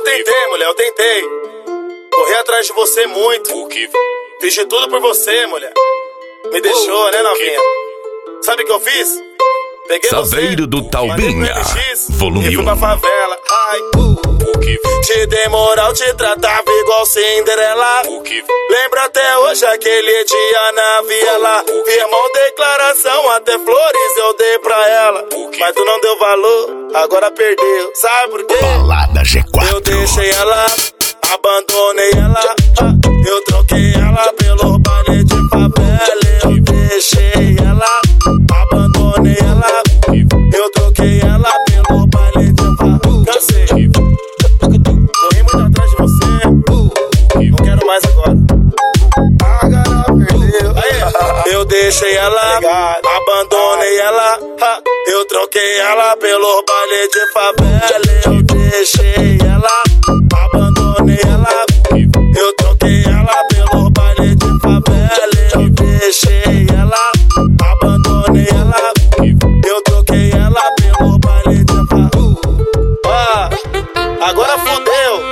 tentei, mulher, eu tentei. Corri atrás de você muito. Fiz de tudo por você, mulher. Me deixou, né, novinha? Sabe o que eu fiz? Peguei Saveiro do Taubinha, volume 1. E fui pra favela. Ai, te dei moral, te tratava igual Cinderela. Lembra até hoje aquele dia na viela. Firmou declaração, até flores eu dei pra ela. Mas tu não deu valor, agora perdeu. Sabe por quê? Balada G4. Eu deixei ela, abandonei ela. Eu troquei ela pelo baile de favela. Eu deixei ela, abandonei ela. Eu troquei ela pelo baile de favela. Cansei, corri muito atrás de você. Não quero mais agora. Agora perdeu. Aí, eu deixei ela, abandonei ela. Eu troquei ela pelo baile de favela. Eu deixei ela, abandonei ela. Eu troquei ela pelo baile de favela. Eu deixei ela, abandonei ela. Eu troquei ela pelo baile de favela. Agora fudeu.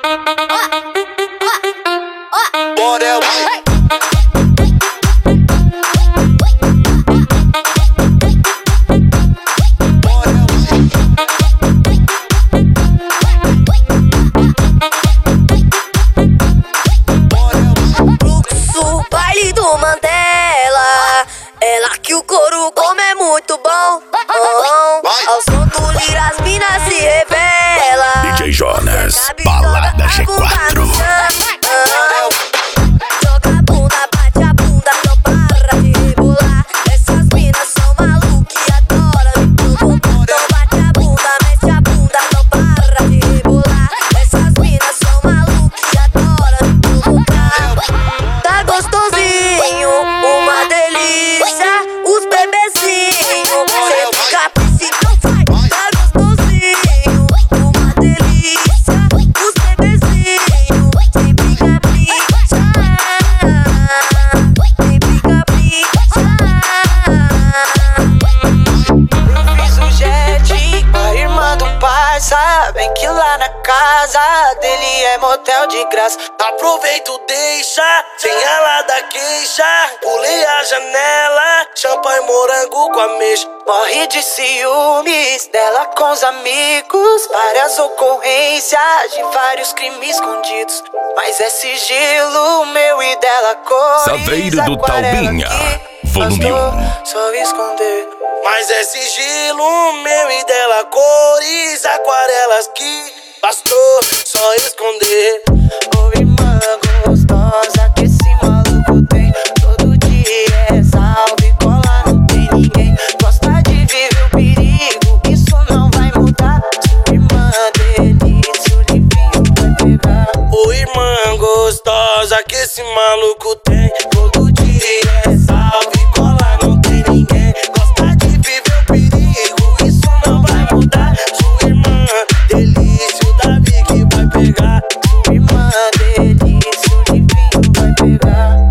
Borel. Ela que o couro come é muito bom. Ao som do lira as minas se revela. DJ Jonas, Balada G4. Joga a bunda, bate a bunda, não para de rebolar. Essas minas são malucas e adoram me provocar. Então bate a bunda, mete a bunda, não para de rebolar. Essas minas são malucas e adoram me provocar. Tá gostosinho, uma delícia. Os bebezinhos, cê fica piscina, vai. Tá gostosinho, uma delícia. Os bebezinhos, cê fica piscina. Cê fica piscina. Eu fiz um jet com a irmã do parça. Vem que lá na casa dele é motel de graça. Aproveito, deixa, sem ela dar queixa. Pulei a janela, champanhe morango com ameixa. Morre de ciúmes dela com os amigos. Várias ocorrências de vários crimes escondidos. Mas é sigilo meu e dela cores. Saveiro do Taubinha, volume 1. Só esconder. Mas é sigilo meu e dela cores. Aquarelas que bastou só esconder. Ô irmã gostosa que esse maluco tem. Todo dia é salve, cola, não tem ninguém. Gosta de viver o perigo, isso não vai mudar. Sua irmã delícia, o livinho vai pegar. Ô irmã gostosa que esse maluco tem. Todo dia é salve, cola, não tem ninguém. Gosta de viver o perigo, isso não vai mudar. Sua irmã delícia, o Davi que vai pegar. Sua irmã delícia, o livinho vai pegar.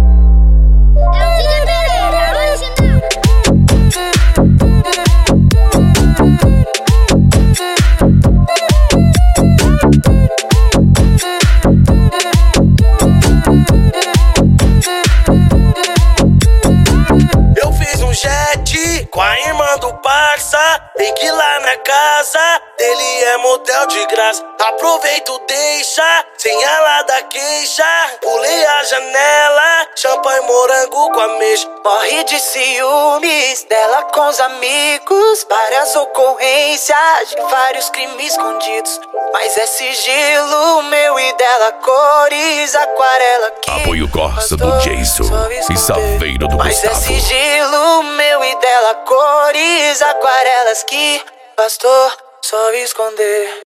Eu fiz um jet com a irmã do parça. Tem que ir lá na casa dele é motel de graça. Aproveito, deixa, sem ela dar queixa. Pulei a janela, champanhe morango com ameixa. Morre de ciúmes dela com os amigos. Várias ocorrências de vários crimes escondidos. Mas é sigilo meu e dela cores. Aquarela que Apoio Corsa do Jason e Saveiro do mas Gustavo. é sigilo meu e dela cores. Aquarelas que bastou só esconder.